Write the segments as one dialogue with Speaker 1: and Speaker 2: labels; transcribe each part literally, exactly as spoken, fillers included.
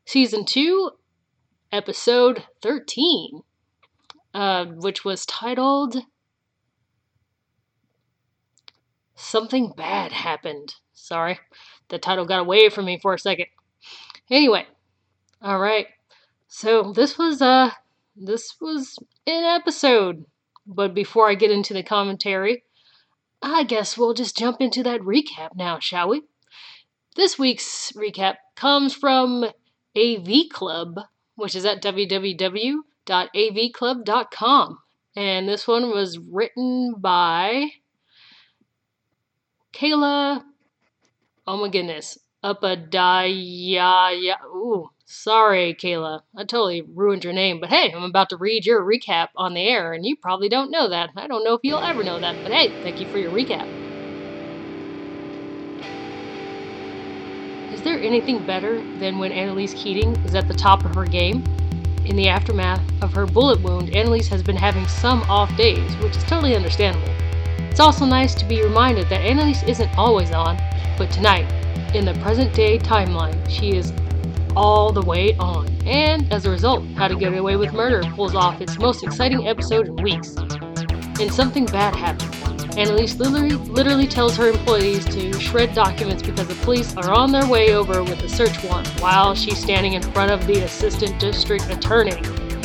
Speaker 1: Season two, Episode thirteen, uh, which was titled Something Bad Happened. Sorry, the title got away from me for a second. Anyway, alright. So this was, uh, this was an episode. But before I get into the commentary, I guess we'll just jump into that recap now, shall we? This week's recap comes from A V Club, which is at w w w dot a v club dot com. And this one was written by Kayla, oh my goodness, Upadhyaya. Ooh, sorry, Kayla. I totally ruined your name. But hey, I'm about to read your recap on the air, and you probably don't know that. I don't know if you'll ever know that. But hey, thank you for your recap. Is there anything better than when Annalise Keating is at the top of her game? In the aftermath of her bullet wound, Annalise has been having some off days, which is totally understandable. It's also nice to be reminded that Annalise isn't always on, but tonight, in the present-day timeline, she is all the way on. And as a result, How to Get Away with Murder pulls off its most exciting episode in weeks. And something bad happens. Annalise literally, literally tells her employees to shred documents because the police are on their way over with a search warrant while she's standing in front of the assistant district attorney.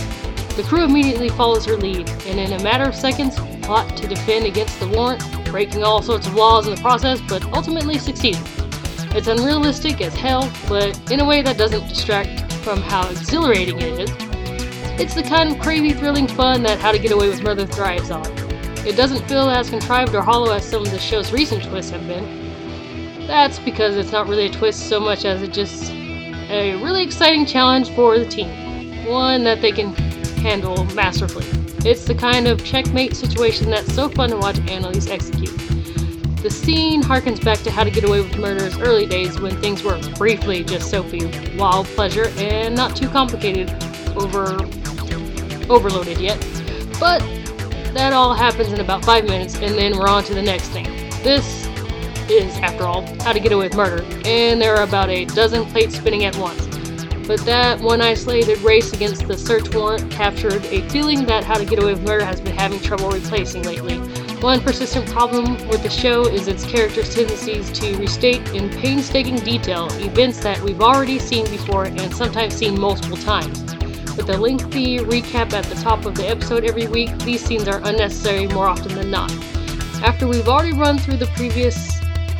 Speaker 1: The crew immediately follows her lead, and in a matter of seconds, plot to defend against the warrant, breaking all sorts of laws in the process, but ultimately succeeding. It's unrealistic as hell, but in a way that doesn't distract from how exhilarating it is. It's the kind of crazy, thrilling fun that How to Get Away with Murder thrives on. It doesn't feel as contrived or hollow as some of the show's recent twists have been. That's because it's not really a twist so much as it's just a really exciting challenge for the team. One that they can handle masterfully. It's the kind of checkmate situation that's so fun to watch Annalise execute. The scene harkens back to How to Get Away with Murder's early days when things were briefly just soapy, wild pleasure, and not too complicated, over overloaded yet. But that all happens in about five minutes, and then we're on to the next thing. This is, after all, How to Get Away with Murder, and there are about a dozen plates spinning at once. But that one isolated race against the search warrant captured a feeling that How to Get Away with Murder has been having trouble replacing lately. One persistent problem with the show is its characters' tendencies to restate in painstaking detail events that we've already seen before and sometimes seen multiple times. With a lengthy recap at the top of the episode every week, these scenes are unnecessary more often than not. After we've already run through the previous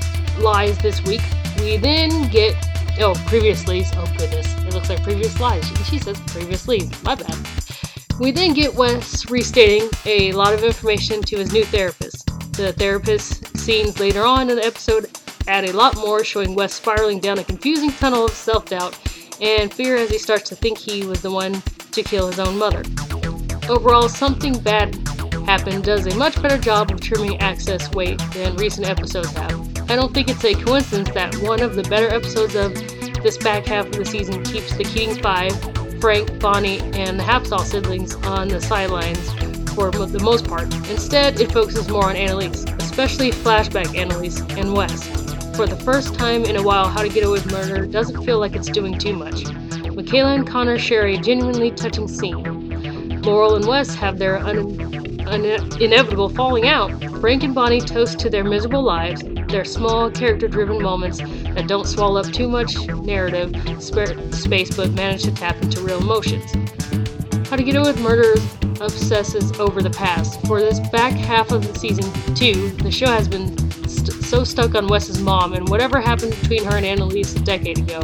Speaker 1: lies this week, we then get... Oh, previous leads. Oh goodness, it looks like previous lies. She says previous leads. My bad. We then get Wes restating a lot of information to his new therapist. The therapist scenes later on in the episode add a lot more, showing Wes spiraling down a confusing tunnel of self-doubt and fear as he starts to think he was the one to kill his own mother. Overall, Something Bad Happened does a much better job of trimming access weight than recent episodes have. I don't think it's a coincidence that one of the better episodes of this back half of the season keeps the Keating Five, Frank, Bonnie, and the Hapsall siblings on the sidelines for the most part. Instead, it focuses more on Annalise, especially flashback Annalise and Wes. For the first time in a while, How to Get Away with Murder doesn't feel like it's doing too much. Michaela and Connor share a genuinely touching scene. Laurel and Wes have their un- un- inevitable falling out. Frank and Bonnie toast to their miserable lives, their small, character-driven moments that don't swallow up too much narrative sp- space but manage to tap into real emotions. How to Get Away with Murder obsesses over the past. For this back half of the season two, the show has been st- so stuck on Wes's mom and whatever happened between her and Annalise a decade ago.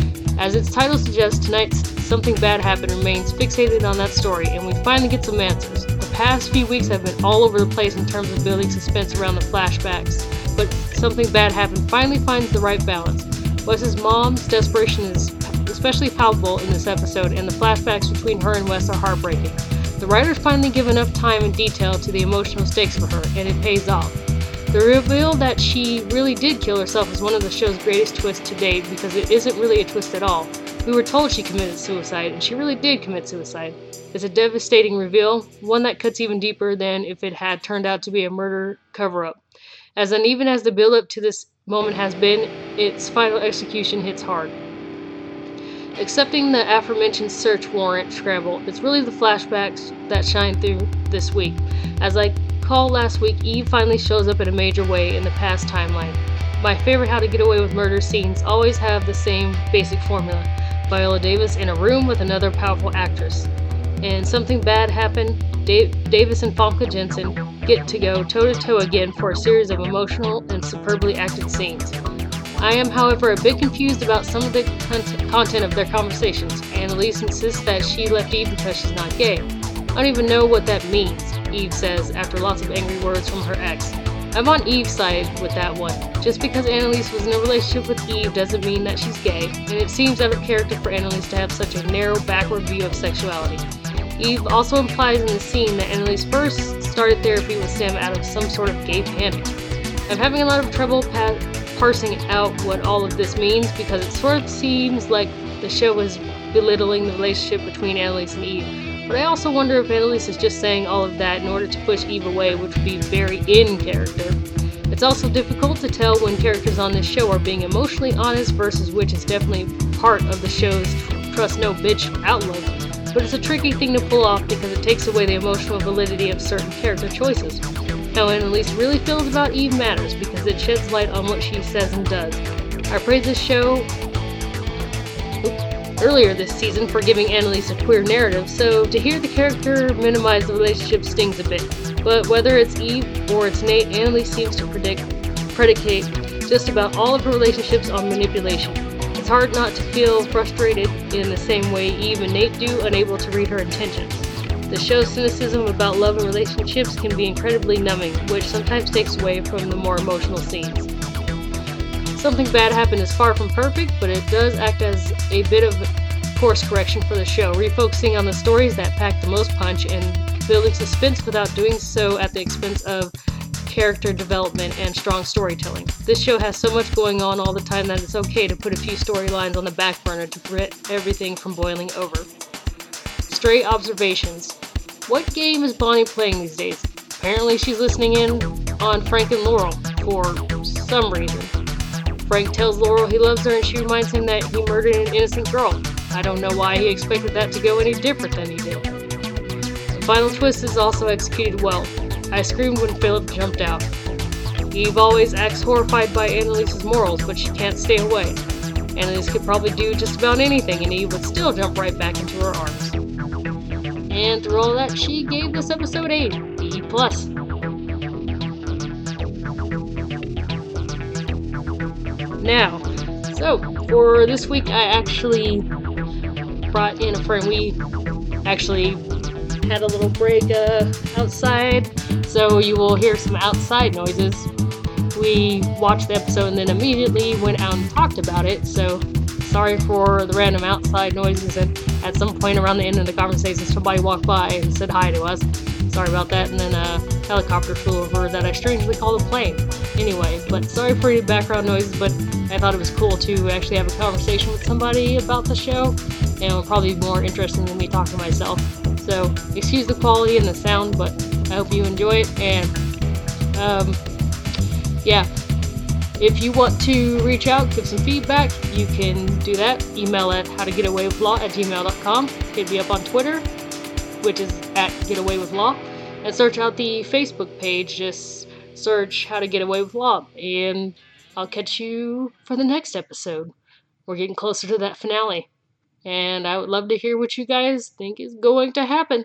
Speaker 1: As its title suggests, tonight's Something Bad Happened remains fixated on that story, and we finally get some answers. The past few weeks have been all over the place in terms of building suspense around the flashbacks, but Something Bad Happened finally finds the right balance. Wes's mom's desperation is especially palpable in this episode, and the flashbacks between her and Wes are heartbreaking. The writers finally give enough time and detail to the emotional stakes for her, and it pays off. The reveal that she really did kill herself is one of the show's greatest twists to date because it isn't really a twist at all. We were told she committed suicide, and she really did commit suicide. It's a devastating reveal, one that cuts even deeper than if it had turned out to be a murder cover-up. As uneven as the build-up to this moment has been, its final execution hits hard. Accepting the aforementioned search warrant scramble, it's really the flashbacks that shine through this week. As I called last week, Eve finally shows up in a major way in the past timeline. My favorite How to Get Away with Murder scenes always have the same basic formula. Viola Davis in a room with another powerful actress. And something bad happened, Dave, Davis and Famke Janssen get to go toe-to-toe again for a series of emotional and superbly acted scenes. I am, however, a bit confused about some of the con- content of their conversations. Annalise insists that she left Eve because she's not gay. I don't even know what that means, Eve says after lots of angry words from her ex. I'm on Eve's side with that one. Just because Annalise was in a relationship with Eve doesn't mean that she's gay, and it seems out of character for Annalise to have such a narrow, backward view of sexuality. Eve also implies in the scene that Annalise first started therapy with Sam out of some sort of gay panic. I'm having a lot of trouble pa- parsing out what all of this means because it sort of seems like the show is belittling the relationship between Annalise and Eve. But I also wonder if Annalise is just saying all of that in order to push Eve away, which would be very in character. It's also difficult to tell when characters on this show are being emotionally honest versus which is definitely part of the show's trust no bitch outlook. But it's a tricky thing to pull off because it takes away the emotional validity of certain character choices. How Annalise really feels about Eve matters because it sheds light on what she says and does. I praised this show earlier this season for giving Annalise a queer narrative, so to hear the character minimize the relationship stings a bit. But whether it's Eve or it's Nate, Annalise seems to predict, predicate just about all of her relationships on manipulation. It's hard not to feel frustrated in the same way Eve and Nate do, unable to read her intentions. The show's cynicism about love and relationships can be incredibly numbing, which sometimes takes away from the more emotional scenes. Something Bad Happened is far from perfect, but it does act as a bit of course correction for the show, refocusing on the stories that pack the most punch and building suspense without doing so at the expense of character development and strong storytelling. This show has so much going on all the time that it's okay to put a few storylines on the back burner to prevent everything from boiling over. Stray observations. What game is Bonnie playing these days? Apparently she's listening in on Frank and Laurel for some reason. Frank tells Laurel he loves her and she reminds him that he murdered an innocent girl. I don't know why he expected that to go any different than he did. The final twist is also executed well. I screamed when Philip jumped out. Eve always acts horrified by Annalise's morals, but she can't stay away. Annalise could probably do just about anything and Eve would still jump right back into her arms. And through all that, she gave this episode a B plus. Now, so for this week, I actually brought in a friend. We actually had a little break uh, outside, so you will hear some outside noises. We watched the episode and then immediately went out and talked about it, so sorry for the random outside noises, and at some point around the end of the conversation, somebody walked by and said hi to us. Sorry about that, and then a helicopter flew over that I strangely called a plane. Anyway, but sorry for any background noises, but I thought it was cool to actually have a conversation with somebody about the show, and it will probably be more interesting than me talking to myself. So, excuse the quality and the sound, but I hope you enjoy it, and, um, yeah. If you want to reach out, give some feedback, you can do that. Email at howtogetaway.law at gmail dot com. Hit me up on Twitter, which is at getawaywithlaw, and search out the Facebook page. Just search How to Get Away with Law, and I'll catch you for the next episode. We're getting closer to that finale, and I would love to hear what you guys think is going to happen.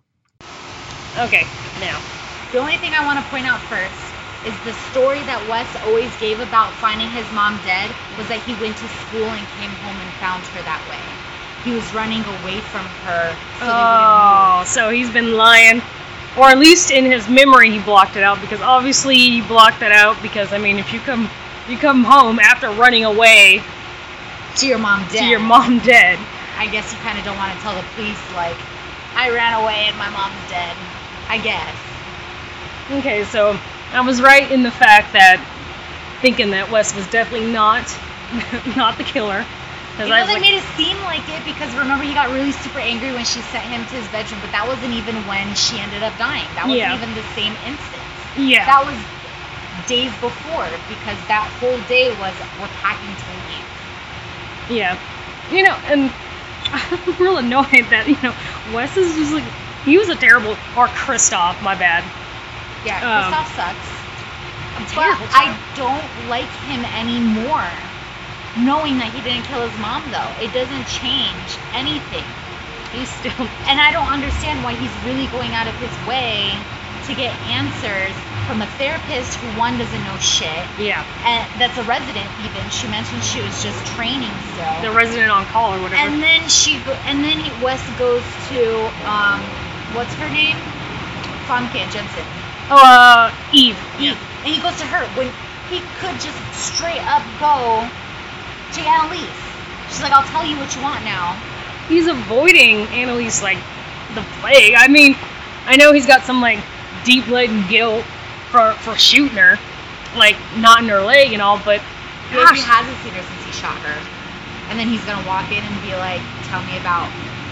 Speaker 1: Okay, now.
Speaker 2: The only thing I want to point out first is the story that Wes always gave about finding his mom dead was that he went to school and came home and found her that way. He was running away from her. So
Speaker 1: oh, so he's been lying. Or at least in his memory he blocked it out, because obviously he blocked that out because, I mean, if you come you come home after running away
Speaker 2: to your mom dead.
Speaker 1: To your mom dead.
Speaker 2: I guess you kind of don't want to tell the police, like, I ran away and my mom's dead. I guess.
Speaker 1: Okay, so I was right in the fact that thinking that Wes was definitely not not the killer.
Speaker 2: You know, they like, made it seem like it because remember he got really super angry when she sent him to his bedroom, but that wasn't even when she ended up dying. That wasn't
Speaker 1: yeah.
Speaker 2: even the same instance.
Speaker 1: Yeah.
Speaker 2: That was days before because that whole day was we're packing to leave.
Speaker 1: Yeah. you know, and I'm real annoyed that, you know, Wes is just like, he was a terrible, or Kristoff, my bad.
Speaker 2: Yeah,
Speaker 1: Um,
Speaker 2: Kristoff sucks.
Speaker 1: A
Speaker 2: But
Speaker 1: terrible
Speaker 2: I
Speaker 1: child.
Speaker 2: don't like him anymore. Knowing that he didn't kill his mom, though, it doesn't change anything.
Speaker 1: He's still,
Speaker 2: And I don't understand why he's really going out of his way to get answers from a therapist who, one, doesn't know shit,
Speaker 1: yeah,
Speaker 2: and that's a resident even. She mentioned she was just training still.
Speaker 1: the resident on call or whatever.
Speaker 2: And then she, go- and then he, Wes goes to, um, what's her name? Famke Jensen.
Speaker 1: oh, uh, Eve.
Speaker 2: Eve. And he goes to her when he could just straight up go to Annalise. She's like, I'll tell you what you want now.
Speaker 1: He's avoiding Annalise like the plague. I mean, I know he's got some like deep laden guilt for for shooting her, like not in her leg and all, but
Speaker 2: Maybe
Speaker 1: gosh,
Speaker 2: he hasn't seen her since he shot her. And then he's gonna walk in and be like, tell me about.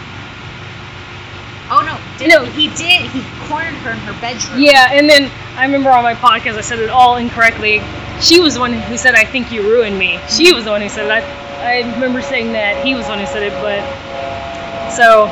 Speaker 2: Oh no, did
Speaker 1: No.
Speaker 2: he did. He cornered her in her bedroom.
Speaker 1: yeah. And then I remember on my podcast I said it all incorrectly. She was the one who said, "I think you ruined me." She was the one who said it. I I remember saying that he was the one who said it, but so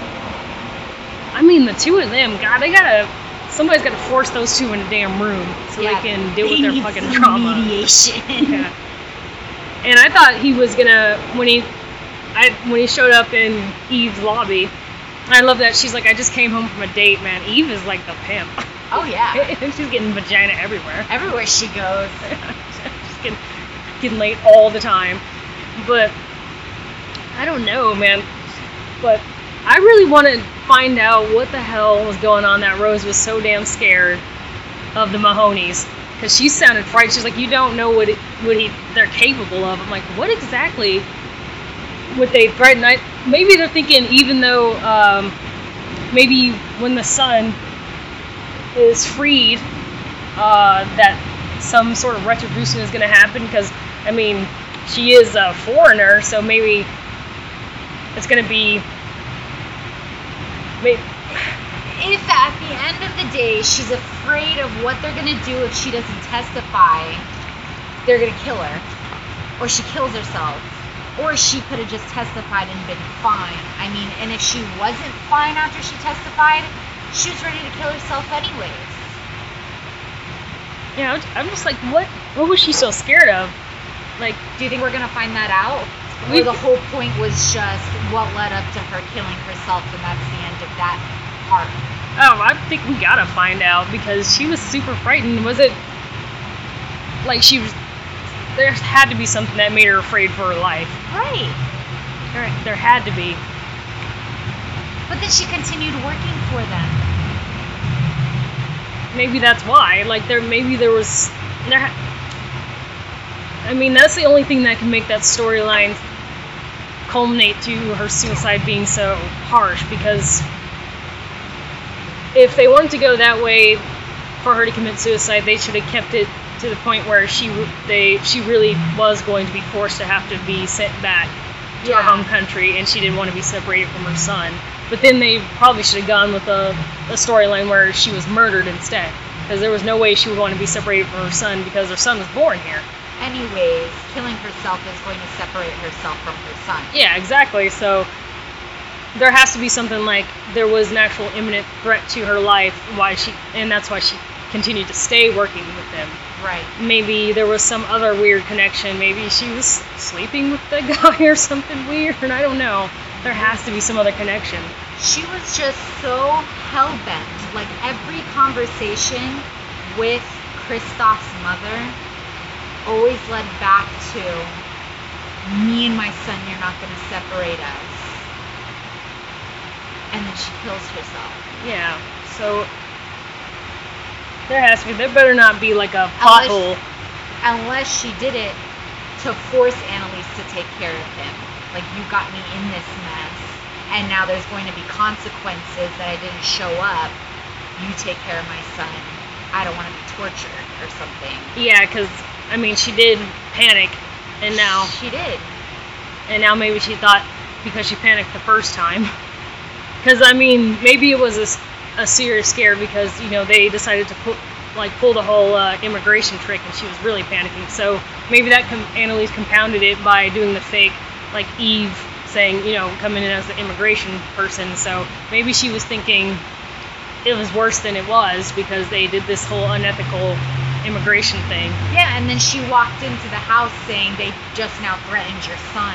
Speaker 1: I mean the two of them, God, they gotta. Somebody's got to force those two in a damn room so
Speaker 2: Yeah,
Speaker 1: they can deal
Speaker 2: they
Speaker 1: with their
Speaker 2: need
Speaker 1: fucking
Speaker 2: some
Speaker 1: trauma.
Speaker 2: mediation.
Speaker 1: Yeah. And I thought he was gonna when he, I when he showed up in Eve's lobby. I love that she's like, I just came home from a date, man. Eve is like the pimp.
Speaker 2: Oh yeah.
Speaker 1: And she's getting vagina everywhere.
Speaker 2: Everywhere she goes.
Speaker 1: She's getting, getting late all the time. But I don't know, man. But I really want to find out what the hell was going on that Rose was so damn scared of the Mahonies. Because she sounded frightened. She's like, you don't know what it, what he they're capable of. I'm like, what exactly would they threaten? I, maybe they're thinking, even though um, maybe when the son is freed, uh, that some sort of retribution is going to happen. Because, I mean, she is a foreigner, so maybe it's going to be... Maybe,
Speaker 2: If at the end of the day she's afraid of what they're gonna do if she doesn't testify, they're gonna kill her. Or she kills herself. Or she could have just testified and been fine. I mean, and if she wasn't fine after she testified, she was ready to kill herself anyways.
Speaker 1: you know, I'm just like, what? What was she so scared of? Like,
Speaker 2: Do you think we're gonna find that out?
Speaker 1: We-
Speaker 2: Or the whole point was just what led up to her killing herself, and that's the end of that part.
Speaker 1: oh, I think we gotta find out because she was super frightened. Was it like she was? There had to be something that made her afraid for her life.
Speaker 2: Right.
Speaker 1: There, there had to be.
Speaker 2: But then she continued working for them.
Speaker 1: Maybe that's why. Like there, maybe there was there. Ha- I mean, that's the only thing that can make that storyline culminate to her suicide being so harsh. Because if they wanted to go that way for her to commit suicide, they should have kept it to the point where she they she really was going to be forced to have to be sent back to her
Speaker 2: Yeah.
Speaker 1: home country, and she didn't want to be separated from her son. But then they probably should have gone with a, a storyline where she was murdered instead, because there was no way she would want to be separated from her son because her son was born here.
Speaker 2: Anyways, killing herself is going to separate herself from her son.
Speaker 1: Yeah, exactly. So there has to be something like there was an actual imminent threat to her life, why she, and that's why she continued to stay working with them.
Speaker 2: Right.
Speaker 1: Maybe there was some other weird connection. Maybe she was sleeping with the guy or something weird. I don't know. There has to be some other connection.
Speaker 2: She was just so hell-bent. Like, every conversation with Kristoff's mother always led back to, me and my son, you're not going to separate us. And then she kills herself.
Speaker 1: Yeah. So there has to be. There better not be like a pothole.
Speaker 2: Unless she did it to force Annalise to take care of him. Like, you got me in this mess, and now there's going to be consequences that I didn't show up. You take care of my son. I don't want to be tortured or something.
Speaker 1: Yeah, because I mean, she did panic, and now
Speaker 2: She did.
Speaker 1: and now maybe she thought because she panicked the first time. Because I mean, maybe it was a, s- a serious scare because you know they decided to pull like pull the whole uh, immigration trick, and she was really panicking. So maybe that com- Annalise compounded it by doing the fake like Eve saying, you know, coming in as the immigration person. So maybe she was thinking it was worse than it was because they did this whole unethical immigration thing.
Speaker 2: Yeah, and then she walked into the house saying they just now threatened your son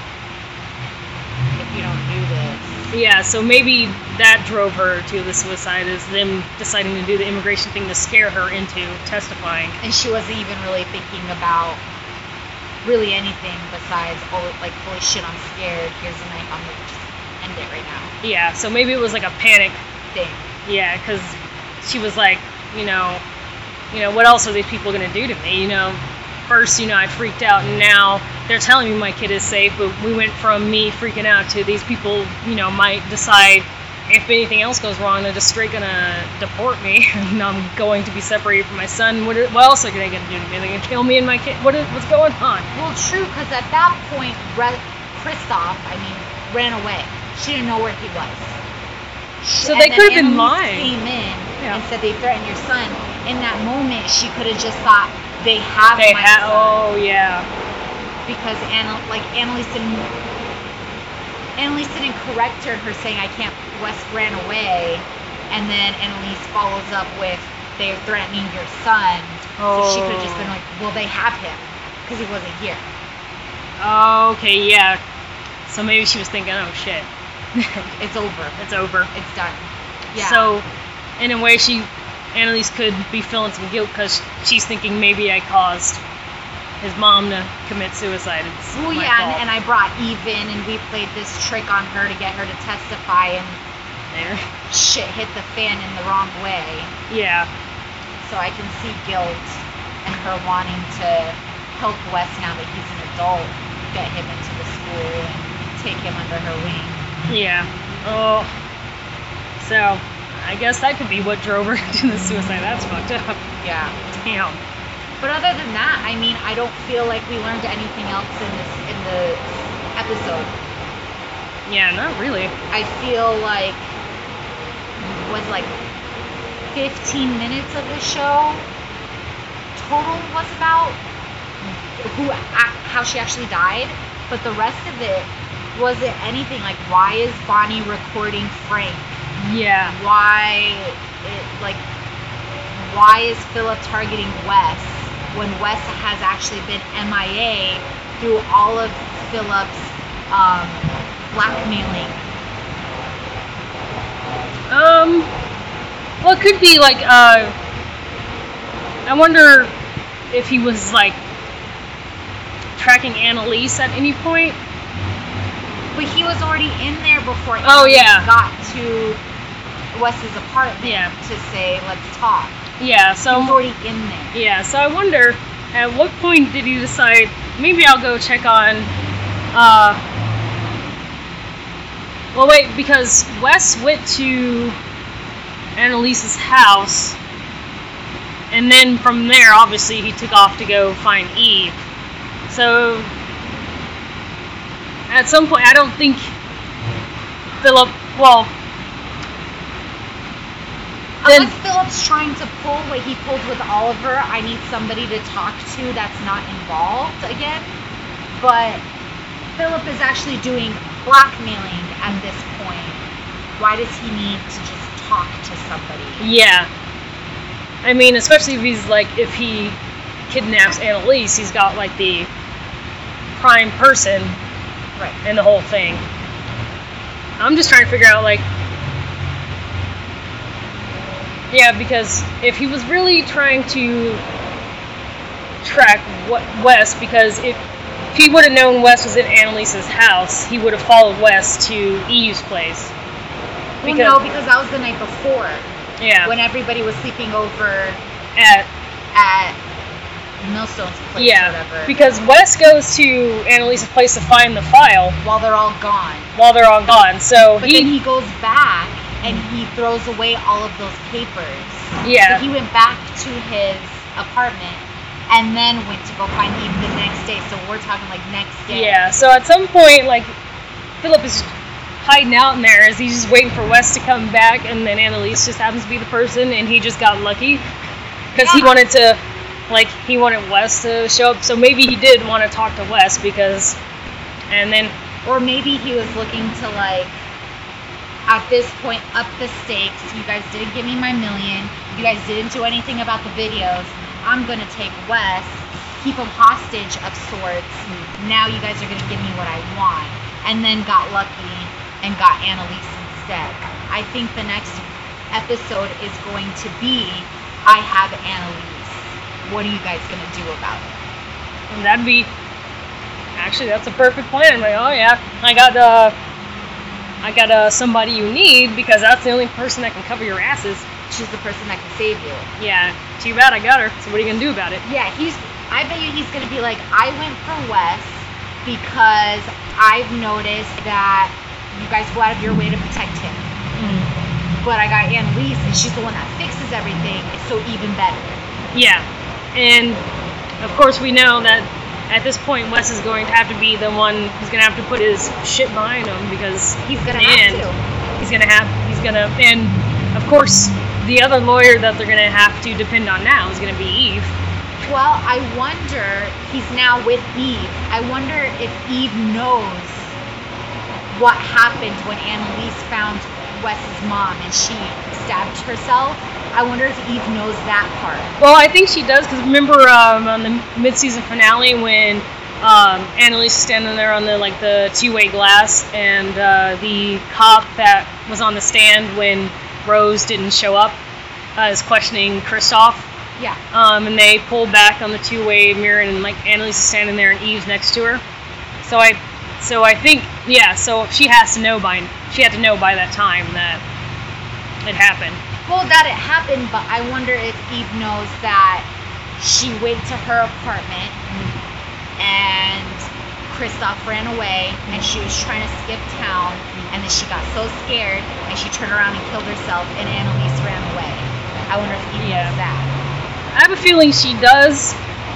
Speaker 2: if you don't do this.
Speaker 1: Yeah, so maybe that drove her to the suicide, is them deciding to do the immigration thing to scare her into testifying.
Speaker 2: And she wasn't even really thinking about really anything besides, oh, like, holy shit, I'm scared, here's a knife, I'm gonna just end it right now.
Speaker 1: Yeah, so maybe it was like a panic
Speaker 2: thing.
Speaker 1: Yeah, because she was like, you know, you know, what else are these people gonna do to me? You know, first, you know, I freaked out, and now they're telling me my kid is safe, but we went from me freaking out to these people, you know, might decide if anything else goes wrong, they're just straight gonna deport me, and I'm going to be separated from my son. What, what else are they gonna do to me? Are they gonna kill me and my kid? What is, what's going on?
Speaker 2: Well, true, because at that point, Re- Kristoff, I mean, ran away. She didn't know where he was.
Speaker 1: So they could have been lying.
Speaker 2: Came in
Speaker 1: yeah.
Speaker 2: and said they threatened your son. In that moment, she could have just thought they have
Speaker 1: they
Speaker 2: my
Speaker 1: ha-
Speaker 2: son.
Speaker 1: Oh yeah.
Speaker 2: Because Anna, like Annalise didn't, Annalise didn't correct her. Her saying I can't. Wes ran away, and then Annalise follows up with they're threatening your son.
Speaker 1: Oh.
Speaker 2: So she could have just been like, well, they have him because he wasn't here.
Speaker 1: Oh, okay, yeah. So maybe she was thinking, oh shit.
Speaker 2: It's over.
Speaker 1: It's over.
Speaker 2: It's done. Yeah.
Speaker 1: So, in a way, she, Annalise could be feeling some guilt because she's thinking maybe I caused his mom to commit suicide. It's
Speaker 2: well,
Speaker 1: my
Speaker 2: yeah,
Speaker 1: fault.
Speaker 2: and, and I brought Eve in, and we played this trick on her to get her to testify, and
Speaker 1: there.
Speaker 2: Shit hit the fan in the wrong way.
Speaker 1: Yeah.
Speaker 2: So I can see guilt and her wanting to help Wes now that he's an adult, get him into the school and take him under her wing.
Speaker 1: Yeah. Oh. So, I guess that could be what drove her to the suicide. That's fucked up.
Speaker 2: Yeah.
Speaker 1: Damn.
Speaker 2: But other than that, I mean, I don't feel like we learned anything else in this in the episode.
Speaker 1: Yeah, not really.
Speaker 2: I feel like was like fifteen minutes of the show total was about who how she actually died, but the rest of it wasn't anything. Like, why is Bonnie recording Frank?
Speaker 1: Yeah.
Speaker 2: Why it like why is Philip targeting Wes when Wes has actually been M I A through all of Philip's um, blackmailing?
Speaker 1: Um, well, it could be like, uh, I wonder if he was, like, tracking Annalise at any point.
Speaker 2: But he was already in there before
Speaker 1: oh,
Speaker 2: Annalise
Speaker 1: yeah.
Speaker 2: got to Wes's apartment
Speaker 1: yeah.
Speaker 2: to say, let's talk.
Speaker 1: Yeah, so...
Speaker 2: He was already in there.
Speaker 1: Yeah, so I wonder, at what point did he decide, maybe I'll go check on, uh... Well, wait, because Wes went to Annalise's house, and then from there, obviously, he took off to go find Eve. So, at some point, I don't think Philip, well... Then,
Speaker 2: unless Philip's trying to pull what he pulled with Oliver, I need somebody to talk to that's not involved again. But Philip is actually doing blackmailing at this point. Why does he need to just talk to somebody?
Speaker 1: Yeah. I mean, especially if he's like, if he kidnaps Annalise, he's got like the prime person
Speaker 2: right
Speaker 1: in the whole thing. I'm just trying to figure out, like, yeah, because if he was really trying to track what Wes, because if If he would have known Wes was in Annalise's house, he would have followed Wes to Eve's place.
Speaker 2: Because, well, no, because that was the night before.
Speaker 1: Yeah.
Speaker 2: When everybody was sleeping over
Speaker 1: at
Speaker 2: at Millstone's place
Speaker 1: yeah,
Speaker 2: or whatever.
Speaker 1: Because Wes goes to Annalise's place to find the file.
Speaker 2: While they're all gone.
Speaker 1: While they're all gone. So
Speaker 2: but
Speaker 1: he,
Speaker 2: then he goes back and he throws away all of those papers.
Speaker 1: Yeah.
Speaker 2: So he went back to his apartment and then went to go find Eve the next day. So we're talking like next day.
Speaker 1: Yeah, so at some point, like, Philip is hiding out in there as he's just waiting for Wes to come back, and then Annalise just happens to be the person, and he just got lucky. Because yeah. he wanted to, like, he wanted Wes to show up, so maybe he did want to talk to Wes, because, and then
Speaker 2: Or maybe he was looking to, like, at this point, up the stakes. You guys didn't give me my million. You guys didn't do anything about the videos. I'm going to take Wes, keep him hostage of sorts. Now you guys are going to give me what I want. And then got lucky and got Annalise instead. I think the next episode is going to be, I have Annalise. What are you guys going to do about it?
Speaker 1: And that'd be... Actually, that's a perfect plan. Like, oh yeah, I got uh, I got uh, somebody you need because that's the only person that can cover your asses.
Speaker 2: She's the person that can save you.
Speaker 1: Yeah, too bad I got her. So what are you gonna do about it?
Speaker 2: Yeah, he's. I bet you he's gonna be like, I went for Wes because I've noticed that you guys go out of your way to protect him.
Speaker 1: Mm.
Speaker 2: But I got Annalise, and she's the one that fixes everything. So even better.
Speaker 1: Yeah, and of course we know that. At this point, Wes is going to have to be the one who's going to have to put his shit behind him because
Speaker 2: he's going to have to.
Speaker 1: He's going to have, he's going to, and of course, the other lawyer that they're going to have to depend on now is going to be Eve.
Speaker 2: Well, I wonder, he's now with Eve. I wonder if Eve knows what happened when Annalise found Wes's mom and she stabbed herself. I wonder if Eve knows that part.
Speaker 1: Well, I think she does, because remember um, on the mid-season finale when um, Annalise is standing there on the like the two-way glass, and uh, the cop that was on the stand when Rose didn't show up uh, is questioning Kristoff.
Speaker 2: Yeah.
Speaker 1: Um, and they pull back on the two-way mirror, and like Annalise is standing there, and Eve's next to her. So I, so I think yeah. So she has to know by she had to know by that time that it happened.
Speaker 2: Well, that it happened, but I wonder if Eve knows that she went to her apartment and Kristoff ran away and she was trying to skip town and then she got so scared and she turned around and killed herself and Annalise ran away. I wonder if Eve
Speaker 1: Yeah.
Speaker 2: knows that.
Speaker 1: I have a feeling she does.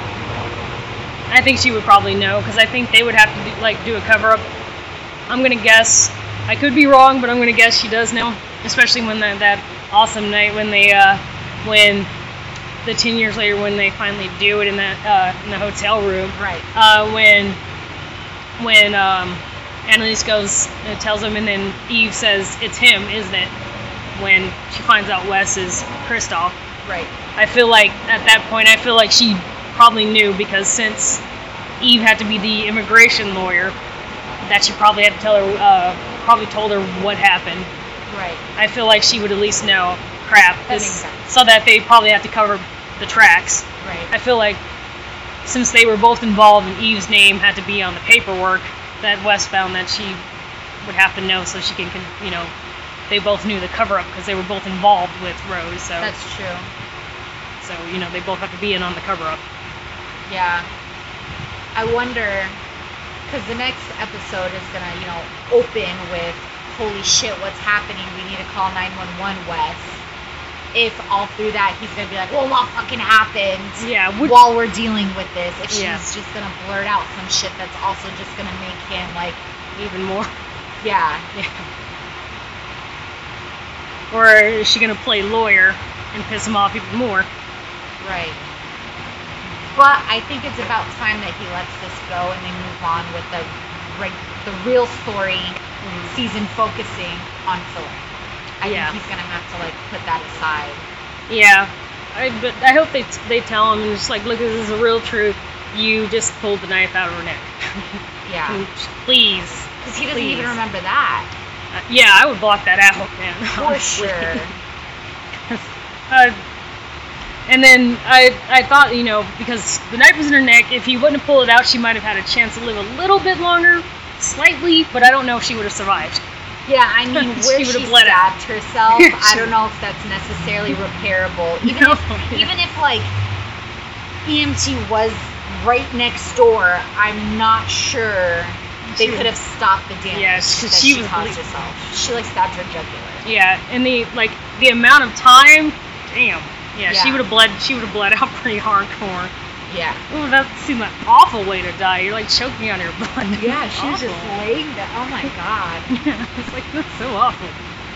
Speaker 1: I think she would probably know because I think they would have to do, like do a cover up. I'm gonna guess. I could be wrong, but I'm gonna guess she does know, especially when that that. Awesome night when they uh when the ten years later when they finally do it in that uh in the hotel room,
Speaker 2: right?
Speaker 1: Uh when when um Annalise goes and tells him, and then Eve says it's him, isn't it, when she finds out Wes is Kristoff.
Speaker 2: Right.
Speaker 1: I feel like at that point I feel like she probably knew, because since Eve had to be the immigration lawyer, that she probably had to tell her uh probably told her what happened.
Speaker 2: Right.
Speaker 1: I feel like she would at least know, crap,
Speaker 2: That
Speaker 1: this,
Speaker 2: makes sense.
Speaker 1: so that they probably have to cover the tracks.
Speaker 2: Right.
Speaker 1: I feel like since they were both involved and Eve's name had to be on the paperwork, that Wes found that she would have to know so she can, you know, they both knew the cover-up because they were both involved with Rose. So
Speaker 2: That's true.
Speaker 1: So, you know, they both have to be in on the cover-up.
Speaker 2: Yeah. I wonder, because the next episode is going to, you know, open with, holy shit, what's happening? We need to call nine one one, Wes. If all through that he's going to be like, well, what fucking happened?
Speaker 1: Yeah. Would,
Speaker 2: while we're dealing with this. If she's
Speaker 1: Yeah.
Speaker 2: just going to blurt out some shit that's also just going to make him, like,
Speaker 1: even more.
Speaker 2: yeah.
Speaker 1: Yeah. Or is she going to play lawyer and piss him off even more?
Speaker 2: Right. But I think it's about time that he lets this go and they move on with the reg- the real story mm-hmm. season focusing on Philip. I
Speaker 1: yeah.
Speaker 2: think he's gonna have to like put that aside.
Speaker 1: Yeah, I but I hope they they tell him and just like, look, this is a real truth. You just pulled the knife out of her neck.
Speaker 2: Yeah.
Speaker 1: Please.
Speaker 2: Because he doesn't
Speaker 1: please.
Speaker 2: even remember that.
Speaker 1: Uh, yeah, I would block that out, man.
Speaker 2: For sure.
Speaker 1: uh, And then I I thought, you know, because the knife was in her neck, if he wouldn't have pulled it out, she might have had a chance to live a little bit longer, slightly, but I don't know if she would have survived.
Speaker 2: Yeah, I mean, where
Speaker 1: she,
Speaker 2: she,
Speaker 1: she stabbed
Speaker 2: out. herself, I don't know if that's necessarily repairable. Even
Speaker 1: no,
Speaker 2: if,
Speaker 1: yeah.
Speaker 2: even if like E M T was right next door, I'm not sure they
Speaker 1: She
Speaker 2: could have stopped the damage
Speaker 1: Yeah,
Speaker 2: that
Speaker 1: she
Speaker 2: she
Speaker 1: was
Speaker 2: caused
Speaker 1: ble-
Speaker 2: herself. She like stabbed her jugular.
Speaker 1: Yeah, and the like the amount of time, damn. Yeah,
Speaker 2: Yeah.
Speaker 1: she would have bled. She would have bled out pretty hardcore.
Speaker 2: Yeah.
Speaker 1: Ooh, that seemed like an awful way to die. You're like choking on your blood.
Speaker 2: Yeah, she was
Speaker 1: Awful.
Speaker 2: just laying there. Oh my god.
Speaker 1: Yeah, it's like that's so awful.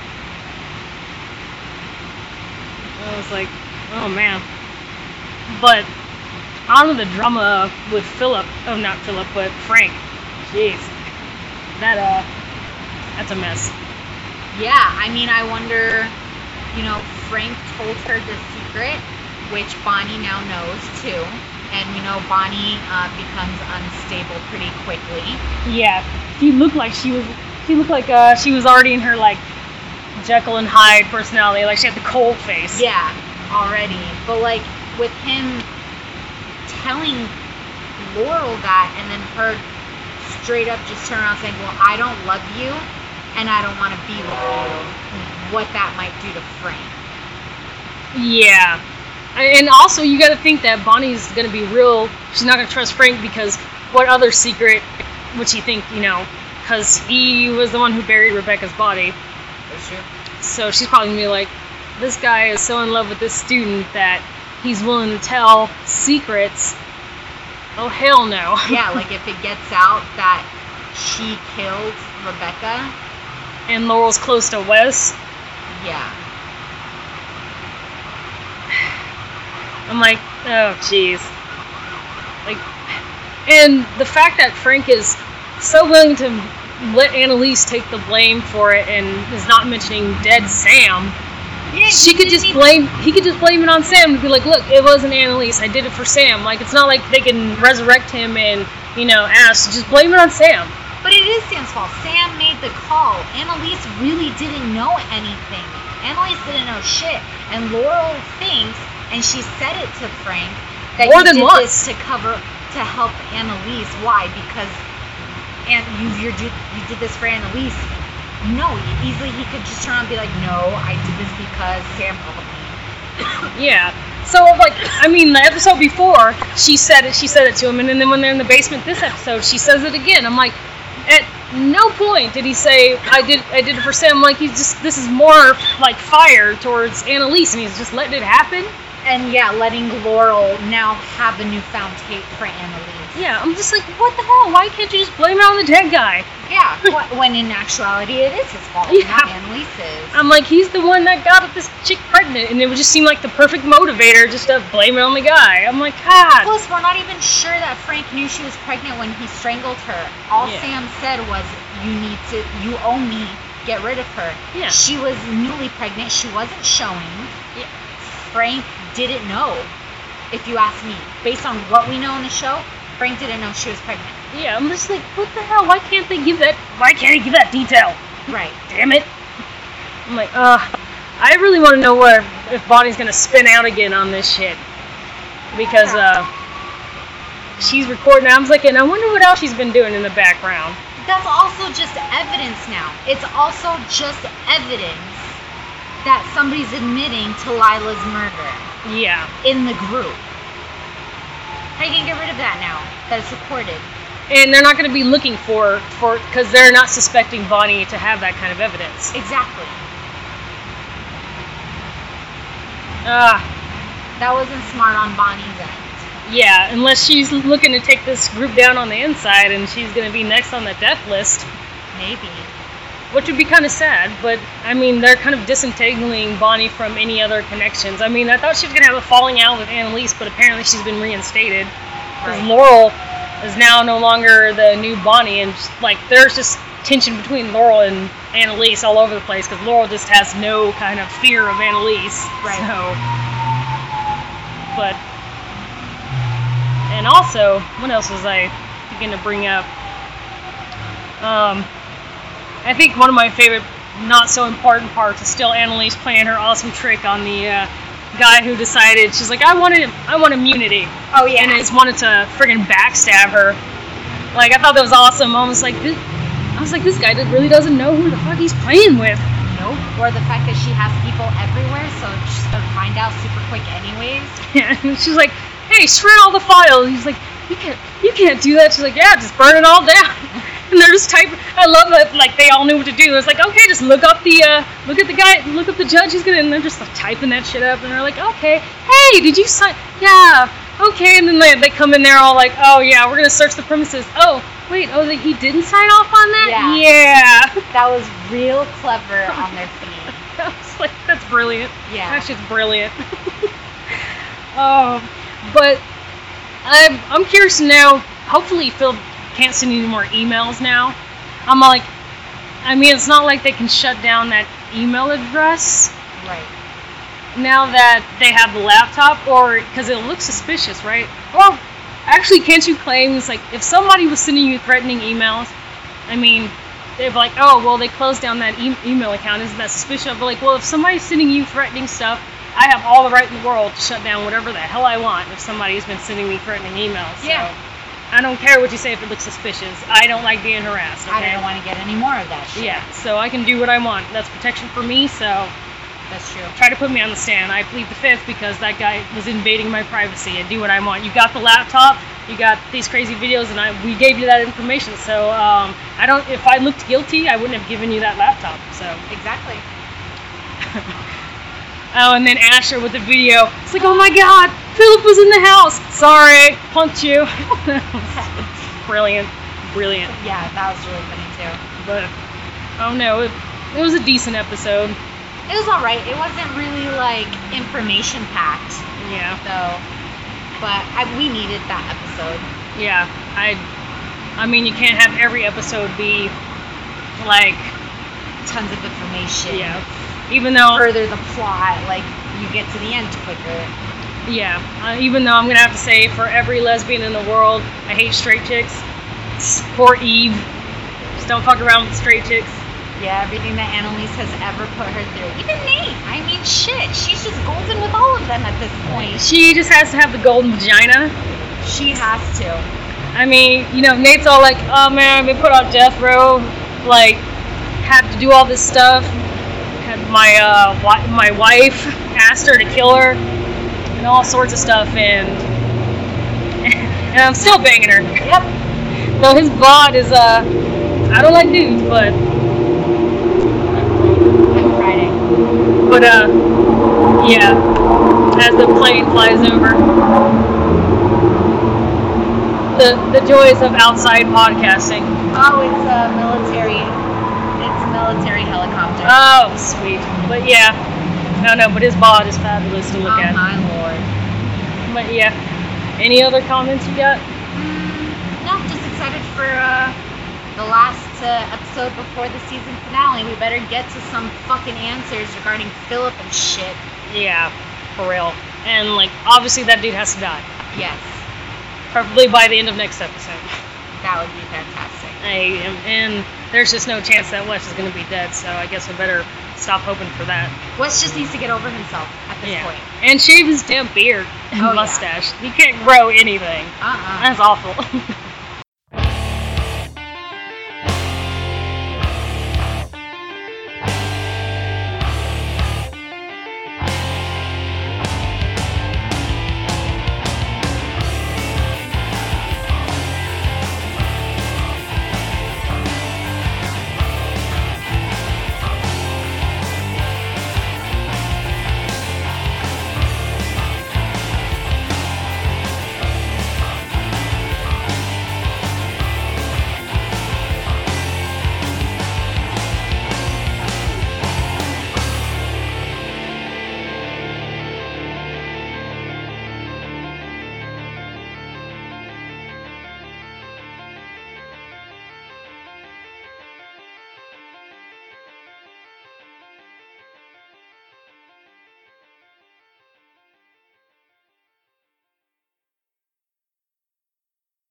Speaker 1: I was like, oh man. But on with the drama with Philip. Oh, not Philip, but Frank. Jeez. that uh, that's a mess.
Speaker 2: Yeah, I mean, I wonder, you know, Frank told her the secret, which Bonnie now knows too. And, you know, Bonnie uh, becomes unstable pretty quickly.
Speaker 1: Yeah, she looked like she was, she looked like uh, she was already in her, like, Jekyll and Hyde personality. Like, she had the cold face.
Speaker 2: Yeah, already. But, like, with him telling Laurel that, and then her straight up just turn around saying, well, I don't love you, and I don't want to be with you, what that might do to Frank.
Speaker 1: Yeah. And also, you got to think that Bonnie's going to be real. She's not going to trust Frank because what other secret would she think, you know? Because he was the one who buried Rebecca's body.
Speaker 2: That's true.
Speaker 1: So she's probably going to be like, this guy is so in love with this student that he's willing to tell secrets. Oh, hell no.
Speaker 2: Yeah, like if it gets out that she killed Rebecca.
Speaker 1: And Laurel's close to Wes.
Speaker 2: Yeah.
Speaker 1: I'm like, oh, jeez. Like, and the fact that Frank is so willing to let Annalise take the blame for it and is not mentioning dead Sam,
Speaker 2: yeah,
Speaker 1: she could just blame, he could just blame it on Sam and be like, look, it wasn't Annalise, I did it for Sam. Like, it's not like they can resurrect him and, you know, ask, just blame it on Sam.
Speaker 2: But it is Sam's fault. Sam made the call. Annalise really didn't know anything. Annalise didn't know shit. And Laurel thinks, and she said it to Frank, that
Speaker 1: More
Speaker 2: you
Speaker 1: than
Speaker 2: did
Speaker 1: once.
Speaker 2: this to cover, to help Annalise. Why? Because and you you did you did this for Annalise. No, easily he could just turn around and be like, no, I did this because Sam called me.
Speaker 1: Yeah. So, like, I mean, the episode before, she said it, she said it to him, and then when they're in the basement this episode, she says it again. I'm like, at no point did he say, I did I did it for Sam. Like, he's just, this is more, like, fire towards Annalise, and he's just letting it happen.
Speaker 2: And, yeah, letting Laurel now have a newfound hate for Annalise.
Speaker 1: Yeah, I'm just like, what the hell? Why can't you just blame it on the dead guy?
Speaker 2: Yeah, when in actuality it is his fault,
Speaker 1: Yeah.
Speaker 2: not Annalise's.
Speaker 1: I'm like, he's the one that got this chick pregnant, and it would just seem like the perfect motivator just to blame it on the guy. I'm like, God.
Speaker 2: Plus, we're not even sure that Frank knew she was pregnant when he strangled her. All
Speaker 1: Yeah.
Speaker 2: Sam said was, you need to, you owe me, get rid of her.
Speaker 1: Yeah.
Speaker 2: She was newly pregnant, she wasn't showing.
Speaker 1: Yeah.
Speaker 2: Frank didn't know, if you ask me. Based on what we know in the show, Frank didn't know she was pregnant.
Speaker 1: Yeah, I'm just like, what the hell? Why can't they give that, why can't he give that detail?
Speaker 2: Right.
Speaker 1: Damn it. I'm like, uh, I really want to know where, if Bonnie's gonna spin out again on this shit. Because, uh, she's recording, I was like, and I wonder what else she's been doing in the background.
Speaker 2: That's also just evidence now. It's also just evidence that somebody's admitting to Lila's murder
Speaker 1: Yeah.
Speaker 2: in the group. How you gonna get rid of that now that it's recorded?
Speaker 1: And they're not gonna be looking for, for, because they're not suspecting Bonnie to have that kind of evidence.
Speaker 2: Exactly.
Speaker 1: Ah.
Speaker 2: That wasn't smart on Bonnie's end.
Speaker 1: Yeah, unless she's looking to take this group down on the inside and she's going to be next on the death list.
Speaker 2: Maybe.
Speaker 1: Which would be kind of sad, but, I mean, they're kind of disentangling Bonnie from any other connections. I mean, I thought she was going to have a falling out with Annalise, but apparently she's been reinstated. Because
Speaker 2: Right.
Speaker 1: Laurel is now no longer the new Bonnie, and, just, like, there's just tension between Laurel and Annalise all over the place, because Laurel just has no kind of fear of Annalise.
Speaker 2: Right.
Speaker 1: So, but... And also, what else was I going to bring up? Um, I think one of my favorite, not so important parts is still Annalise playing her awesome trick on the uh, guy who decided, she's like, I wanted, I want immunity.
Speaker 2: Oh, yeah.
Speaker 1: And just wanted to friggin' backstab her. Like, I thought that was awesome. I was like, this, I was like, this guy really doesn't know who the fuck he's playing with.
Speaker 2: Nope. Or the fact that she has people everywhere, so she's gonna find out super quick anyways.
Speaker 1: Yeah, and she's like, hey, shred all the files. He's like, you can't, you can't do that. She's like, yeah, just burn it all down. And they're just typing. I love that, like, they all knew what to do. It's like, okay, just look up the, uh, look at the guy, look up the judge who's gonna, and they're just like typing that shit up. And they're like, okay, hey, did you sign? Yeah, okay. And then they, they come in there all like, oh yeah, we're gonna search the premises. Oh, wait, oh, he didn't sign off on that?
Speaker 2: Yeah.
Speaker 1: Yeah.
Speaker 2: That was real clever on their feet.
Speaker 1: I was like, that's brilliant.
Speaker 2: Yeah.
Speaker 1: That shit's brilliant. um, but I'm, I'm curious to know, hopefully Phil can't send any more emails now. I'm like, I mean, it's not like they can shut down that email address.
Speaker 2: Right.
Speaker 1: Now that they have the laptop, or because it looks suspicious, right? Well, actually, can't you claim it's like if somebody was sending you threatening emails? I mean, they'd be like, oh, well, they closed down that e- email account. Isn't that suspicious? But like, well, if somebody's sending you threatening stuff, I have all the right in the world to shut down whatever the hell I want if somebody's been sending me threatening emails. So
Speaker 2: Yeah.
Speaker 1: I don't care what you say if it looks suspicious. I don't like being harassed. Okay?
Speaker 2: I don't want to get any more of that shit.
Speaker 1: Yeah, so I can do what I want. That's protection for me, so
Speaker 2: That's true.
Speaker 1: try to put me on the stand. I plead the fifth because that guy was invading my privacy and do what I want. You got the laptop, you got these crazy videos, and I we gave you that information. So um, I don't. If I looked guilty, I wouldn't have given you that laptop. So
Speaker 2: Exactly.
Speaker 1: oh, and then Asher with the video. It's like, oh my God, Philip was in the house. Sorry, punked you. Brilliant, brilliant.
Speaker 2: Yeah, that was really funny too.
Speaker 1: But oh no, it, it was a decent episode.
Speaker 2: It was alright. It wasn't really like information packed
Speaker 1: Yeah.
Speaker 2: though. But I, we needed that episode.
Speaker 1: Yeah, I, I mean, you can't have every episode be like,
Speaker 2: Tons of information.
Speaker 1: yeah, even though,
Speaker 2: Further the plot, like you get to the end quicker.
Speaker 1: yeah, uh, even though I'm gonna have to say for every lesbian in the world, I hate straight chicks. Poor Eve. Just don't fuck around with straight chicks.
Speaker 2: Yeah, everything that Annalise has ever put her through. Even Nate. I mean, shit. She's just golden with all of them at this point.
Speaker 1: She just has to have the golden vagina.
Speaker 2: She has to.
Speaker 1: I mean, you know, Nate's all like, oh man, I've been put on death row, like, had to do all this stuff. Had my uh, wi- my wife asked her to kill her, and all sorts of stuff, and and I'm still banging her.
Speaker 2: Yep.
Speaker 1: Though his bod is, uh, I don't like dudes, but
Speaker 2: Friday.
Speaker 1: but uh, yeah. As the plane flies over, the the joys of outside podcasting.
Speaker 2: Oh, it's a military. It's a military helicopter.
Speaker 1: Oh, sweet. But yeah, no, no, but his bod is fabulous to look
Speaker 2: Oh
Speaker 1: at.
Speaker 2: my lord.
Speaker 1: But yeah, any other comments you got?
Speaker 2: Mm, no, just excited for uh, the last uh, episode before the season finale. We better get to some fucking answers regarding Philip and shit.
Speaker 1: Yeah, for real. And like, obviously that dude has to die.
Speaker 2: Yes,
Speaker 1: Preferably by the end of next episode.
Speaker 2: that would be fantastic.
Speaker 1: I am, and there's just no chance that Wes is going to be dead, so I guess I better stop hoping for that.
Speaker 2: Wes just needs to get over himself at this
Speaker 1: Yeah.
Speaker 2: point.
Speaker 1: And shave his damn beard and
Speaker 2: Oh, yeah.
Speaker 1: mustache. He can't grow anything.
Speaker 2: Uh-uh.
Speaker 1: That's awful.